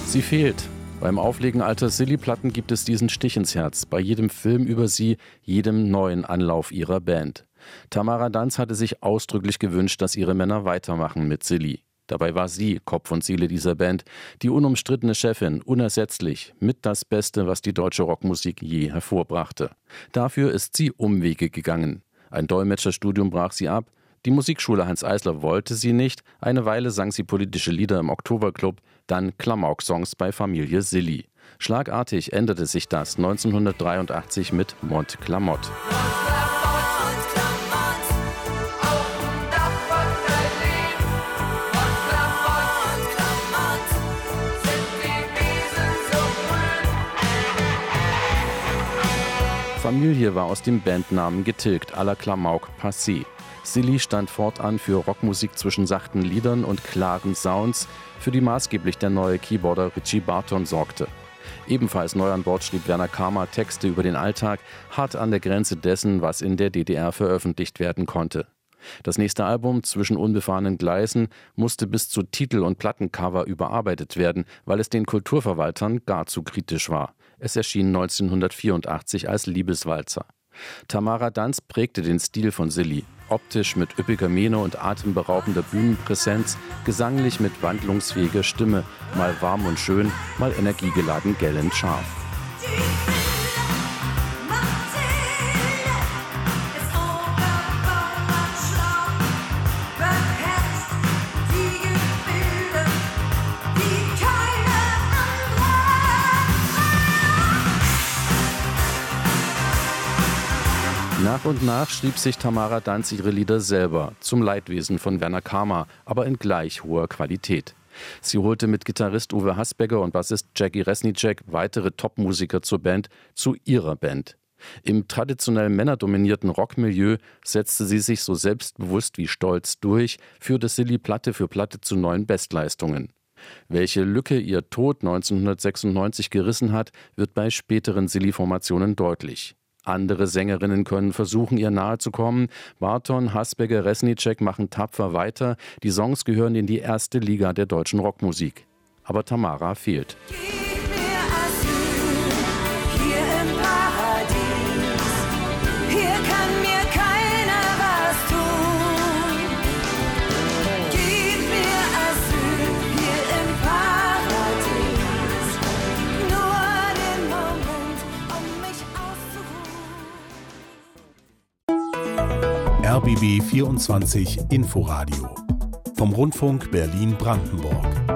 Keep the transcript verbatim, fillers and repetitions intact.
Sie fehlt. Beim Auflegen alter Silly-Platten gibt es diesen Stich ins Herz. Bei jedem Film über sie, jedem neuen Anlauf ihrer Band. Tamara Danz hatte sich ausdrücklich gewünscht, dass ihre Männer weitermachen mit Silly. Dabei war sie Kopf und Seele dieser Band, die unumstrittene Chefin, unersetzlich, mit das Beste, was die deutsche Rockmusik je hervorbrachte. Dafür ist sie Umwege gegangen. Ein Dolmetscherstudium brach sie ab. Die Musikschule Hanns Eisler wollte sie nicht. Eine Weile sang sie politische Lieder im Oktoberclub, dann Klamauk-Songs bei Familie Silly. Schlagartig änderte sich das neunzehnhundertdreiundachtzig mit Mont Klamotte. Familie war aus dem Bandnamen getilgt, à la Klamauk passé. Silly stand fortan für Rockmusik zwischen sachten Liedern und klaren Sounds, für die maßgeblich der neue Keyboarder Richie Barton sorgte. Ebenfalls neu an Bord schrieb Werner Kamer Texte über den Alltag, hart an der Grenze dessen, was in der D D R veröffentlicht werden konnte. Das nächste Album, Zwischen unbefahrenen Gleisen, musste bis zu Titel- und Plattencover überarbeitet werden, weil es den Kulturverwaltern gar zu kritisch war. Es erschien neunzehnhundertvierundachtzig als Liebeswalzer. Tamara Danz prägte den Stil von Silly. Optisch mit üppiger Mähne und atemberaubender Bühnenpräsenz, gesanglich mit wandlungsfähiger Stimme, mal warm und schön, mal energiegeladen gellend scharf. Nach und nach schrieb sich Tamara Danz ihre Lieder selber, zum Leidwesen von Werner Kamer, aber in gleich hoher Qualität. Sie holte mit Gitarrist Uwe Hasberger und Bassist Jackie Resnicek weitere Topmusiker zur Band, zu ihrer Band. Im traditionell männerdominierten Rockmilieu setzte sie sich so selbstbewusst wie stolz durch, führte Silly Platte für Platte zu neuen Bestleistungen. Welche Lücke ihr Tod neunzehnhundertsechsundneunzig gerissen hat, wird bei späteren Silly-Formationen deutlich. Andere Sängerinnen können versuchen, ihr nahe zu kommen. Barton, Hasberger, Resnicek machen tapfer weiter. Die Songs gehören in die erste Liga der deutschen Rockmusik. Aber Tamara fehlt. R B B vierundzwanzig Inforadio vom Rundfunk Berlin-Brandenburg.